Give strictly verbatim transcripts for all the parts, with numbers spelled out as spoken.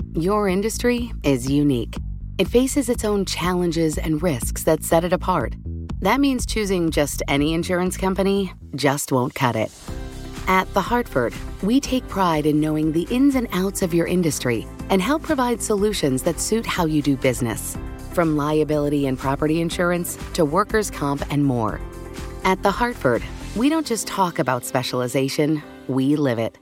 Your industry is unique. It faces its own challenges and risks that set it apart. That means choosing just any insurance company just won't cut it. At The Hartford, we take pride in knowing the ins and outs of your industry and help provide solutions that suit how you do business. From liability and property insurance to workers' comp and more. At The Hartford, we don't just talk about specialization, we live it.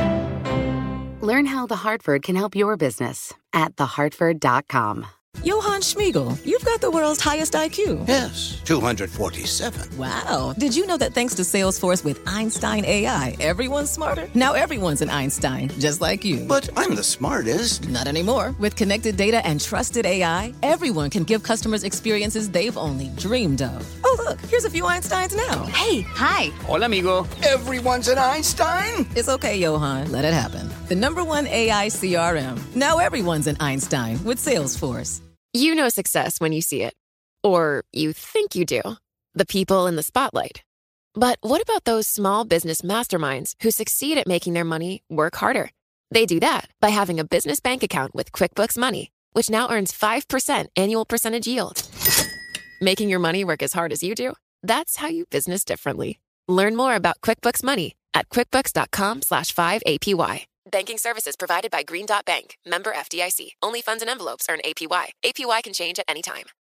Learn how The Hartford can help your business at the hartford dot com. Johann Schmiegel, you've got the world's highest I Q. Yes, two hundred forty-seven. Wow. Did you know that thanks to Salesforce with Einstein A I, everyone's smarter? Now everyone's an Einstein, just like you. But I'm the smartest. Not anymore. With connected data and trusted A I, everyone can give customers experiences they've only dreamed of. Oh, look, here's a few Einsteins now. Hey, hi. Hola, amigo. Everyone's an Einstein? It's okay, Johann. Let it happen. The number one A I C R M. Now everyone's an Einstein with Salesforce. You know success when you see it. Or you think you do. The people in the spotlight. But what about those small business masterminds who succeed at making their money work harder? They do that by having a business bank account with QuickBooks Money, which now earns five percent annual percentage yield. Making your money work as hard as you do? That's how you business differently. Learn more about QuickBooks Money at quickbooks.com slash 5APY. Banking services provided by Green Dot Bank. Member F D I C. Only funds and envelopes earn A P Y. A P Y can change at any time.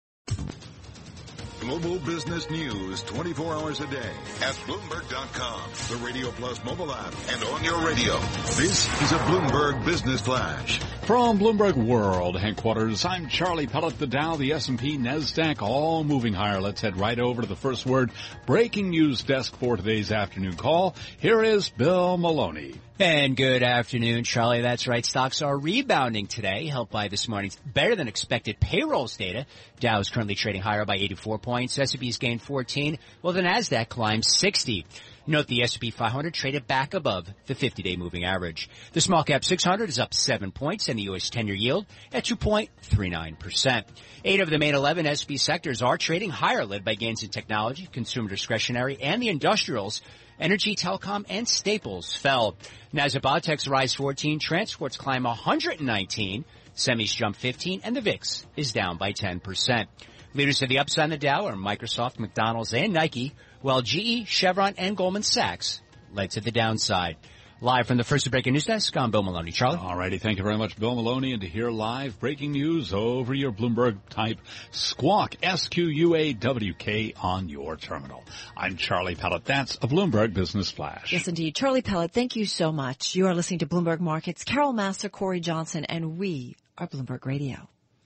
Global business news twenty-four hours a day at Bloomberg dot com, the Radio Plus mobile app, and on your radio. This is a Bloomberg Business Flash. From Bloomberg World headquarters, I'm Charlie Pellet. The Dow, the S and P, NASDAQ, all moving higher. Let's head right over to the first word breaking news desk for today's afternoon call. Here is Bill Maloney. And good afternoon, Charlie. That's right. Stocks are rebounding today, helped by this morning's better than expected payrolls data. Dow is currently trading higher by eighty-four points. S and P's gained fourteen, while the NASDAQ climbs sixty. Note the S and P five hundred traded back above the fifty-day moving average. The small cap six hundred is up seven points, and the U S ten-year yield at two point three nine percent. Eight of the main eleven S and P sectors are trading higher, led by gains in technology, consumer discretionary, and the industrials. Energy, telecom, and staples fell. Nasdaq Biotech's rise fourteen, transports climb one hundred nineteen, semis jump fifteen, and the V I X is down by ten percent. Leaders to the upside in the Dow are Microsoft, McDonald's, and Nike, while G E, Chevron, and Goldman Sachs led to the downside. Live from the First Breaking News Desk, I'm Bill Maloney. Charlie? All righty. Thank you very much, Bill Maloney. And to hear live breaking news over your Bloomberg type Squawk, S Q U A W K on your terminal. I'm Charlie Pellet. That's a Bloomberg Business Flash. Yes, indeed. Charlie Pellet, thank you so much. You are listening to Bloomberg Markets. Carol Master, Corey Johnson, and we are Bloomberg Radio.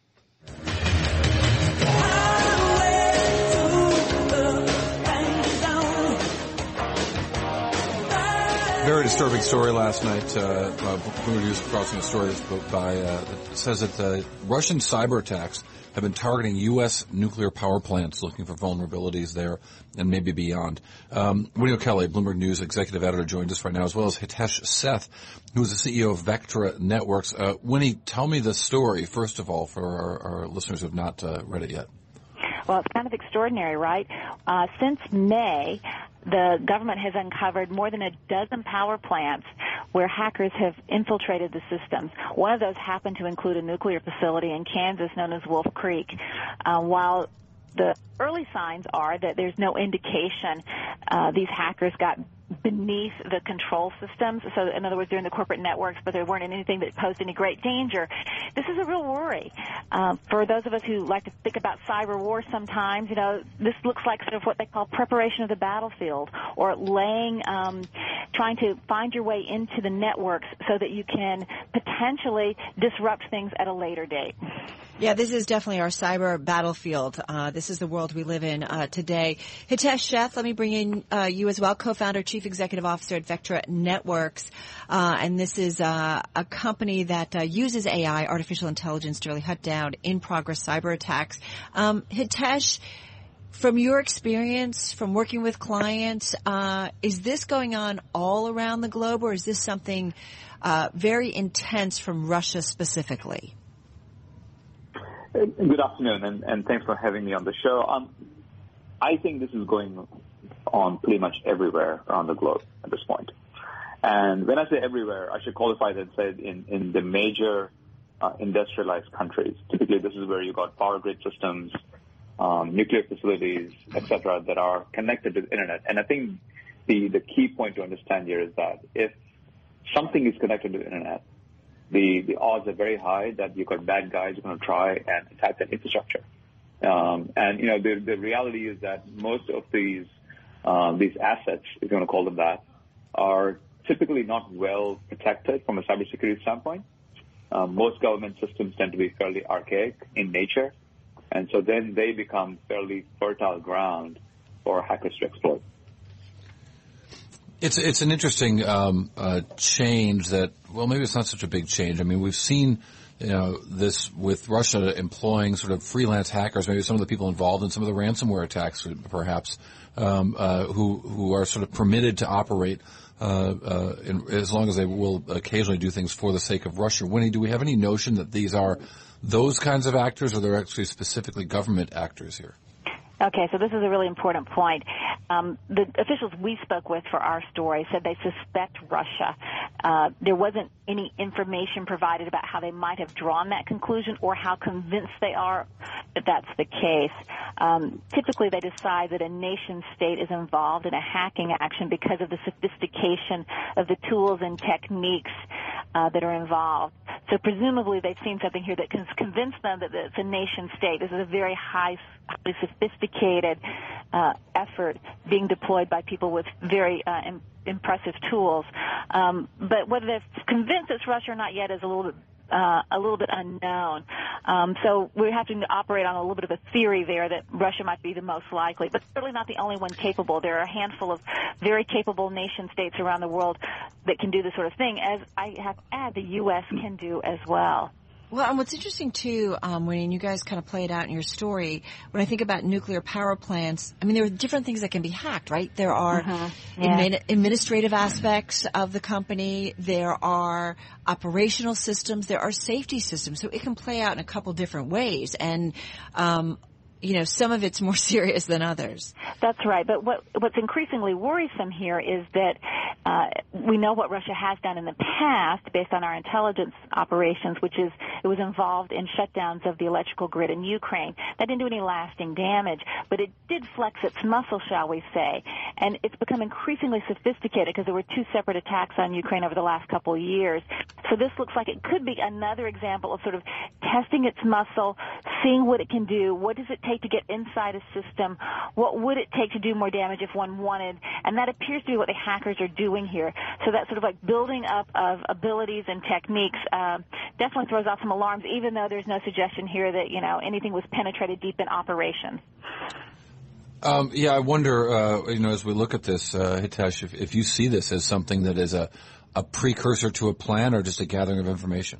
Very disturbing story last night. Uh, uh, Bloomberg News crossing a story by uh, that says that uh, Russian cyber attacks have been targeting U S nuclear power plants, looking for vulnerabilities there and maybe beyond. Um, Winnie O'Kelly, Bloomberg News executive editor, joins us right now, as well as Hitesh Seth, who is the C E O of Vectra Networks. Uh, Winnie, tell me the story first of all for our, our listeners who have not uh, read it yet. Well, it's kind of extraordinary, right? Uh, since May, the government has uncovered more than a dozen power plants where hackers have infiltrated the systems. One of those happened to include a nuclear facility in Kansas known as Wolf Creek. Uh, while the early signs are that there's no indication uh, these hackers got beneath the control systems. So, in other words, they're in the corporate networks, but they weren't in anything that posed any great danger. This is a real worry. Uh, for those of us who like to think about cyber war sometimes, you know, this looks like sort of what they call preparation of the battlefield, or laying, um, trying to find your way into the networks so that you can potentially disrupt things at a later date. Yeah, this is definitely our cyber battlefield. Uh, this is the world we live in uh, today. Hitesh Seth, let me bring in uh, you as well, co-founder, chief executive officer at Vectra Networks. Uh, and this is uh, a company that uh, uses A I, artificial intelligence, to really hunt down in-progress cyber attacks. Um, Hitesh, from your experience, from working with clients, uh, is this going on all around the globe, or is this something uh, very intense from Russia specifically? Good afternoon, and, and thanks for having me on the show. Um, I think this is going on pretty much everywhere around the globe at this point. And when I say everywhere, I should qualify that and say in, in the major uh, industrialized countries. Typically, this is where you've got power grid systems, um, nuclear facilities, et cetera, that are connected to the internet. And I think the, the key point to understand here is that if something is connected to the internet, the, the odds are very high that you've got bad guys who are going to try and attack that infrastructure. Um, and, you know, the, the reality is that most of these, um, these assets, if you want to call them that, are typically not well protected from a cybersecurity standpoint. Um, most government systems tend to be fairly archaic in nature. And so then they become fairly fertile ground for hackers to exploit. It's it's an interesting um, uh, change that, well, maybe it's not such a big change. I mean, we've seen, you know, this with Russia employing sort of freelance hackers, maybe some of the people involved in some of the ransomware attacks, perhaps, um, uh, who who are sort of permitted to operate uh, uh, in, as long as they will occasionally do things for the sake of Russia. Winnie, do we have any notion that these are those kinds of actors, or they're actually specifically government actors here? Okay, so this is a really important point. Um, the officials we spoke with for our story said they suspect Russia. Uh, there wasn't any information provided about how they might have drawn that conclusion or how convinced they are that that's the case. Um, typically, they decide that a nation state is involved in a hacking action because of the sophistication of the tools and techniques uh, that are involved. So presumably they've seen something here that can convince them that it's a nation state. This is a very high, highly sophisticated uh, effort being deployed by people with very uh, im- impressive tools. Um, but whether they're convinced it's Russia or not yet is a little bit Uh, a little bit unknown. Um, so we're having to operate on a little bit of a theory there that Russia might be the most likely, but certainly not the only one capable. There are a handful of very capable nation states around the world that can do this sort of thing, as I have to add, the U S can do as well. Well, and what's interesting, too, um, when you guys kind of play it out in your story, when I think about nuclear power plants, I mean, there are different things that can be hacked, right? There are Mm-hmm. Yeah. admin- administrative aspects of the company. There are operational systems. There are safety systems. So it can play out in a couple different ways. And, um, you know, some of it's more serious than others. That's right. But what what's increasingly worrisome here is that uh, we know what Russia has done in the past based on our intelligence operations, which is it was involved in shutdowns of the electrical grid in Ukraine. That didn't do any lasting damage, but it did flex its muscle, shall we say. And it's become increasingly sophisticated because there were two separate attacks on Ukraine over the last couple of years. So this looks like it could be another example of sort of testing its muscle, seeing what it can do. What does it take to get inside a system? What would it take to do more damage if one wanted? And that appears to be what the hackers are doing here. So that sort of like building up of abilities and techniques uh, definitely throws off some alarms, even though there's no suggestion here that, you know, anything was penetrated deep in operations. Um, yeah, I wonder, uh, you know, as we look at this, uh, Hitesh, if, if you see this as something that is a, a precursor to a plan or just a gathering of information.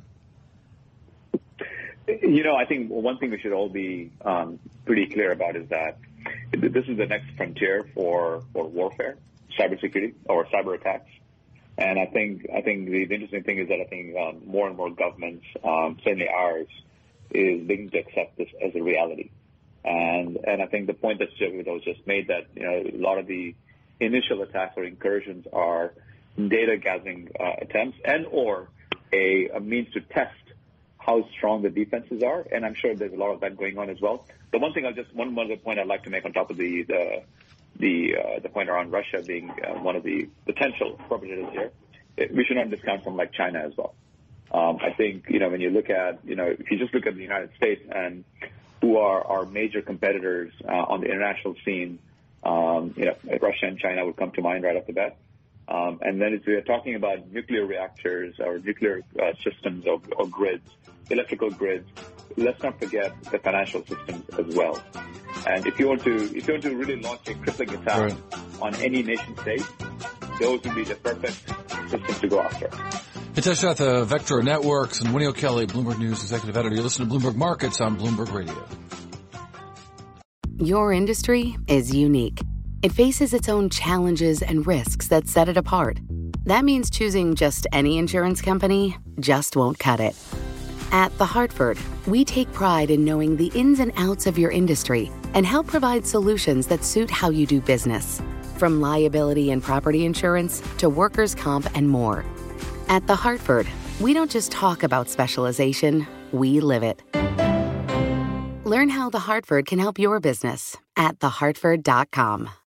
You know, I think one thing we should all be um, pretty clear about is that this is the next frontier for, for warfare, cybersecurity, or cyber attacks. And I think I think the, the interesting thing is that I think um, more and more governments, um, certainly ours, is beginning to accept this as a reality. And and I think the point that was just made that, you know, a lot of the initial attacks or incursions are data gathering uh, attempts and or a, a means to test how strong the defenses are, and I'm sure there's a lot of that going on as well. The one thing I'll just one other point I'd like to make on top of the the the, uh, the point around Russia being uh, one of the potential perpetrators here, we should not discount someone like China as well. Um, I think, you know, when you look at, you know, if you just look at the United States and who are our major competitors uh, on the international scene, um, you know, Russia and China would come to mind right off the bat. Um, and then if we are talking about nuclear reactors or nuclear uh, systems or, or grids, electrical grids, let's not forget the financial systems as well. And if you want to, if you want to really launch a crippling attack right. on any nation state, those would be the perfect systems to go after. Hitesh Sheth, uh, Vectra Networks, and Winnie O'Kelly, Bloomberg News Executive Editor. You listen to Bloomberg Markets on Bloomberg Radio. Your industry is unique. It faces its own challenges and risks that set it apart. That means choosing just any insurance company just won't cut it. At The Hartford, we take pride in knowing the ins and outs of your industry and help provide solutions that suit how you do business. From liability and property insurance to workers' comp and more. At The Hartford, We don't just talk about specialization, we live it. Learn how The Hartford can help your business at the hartford dot com.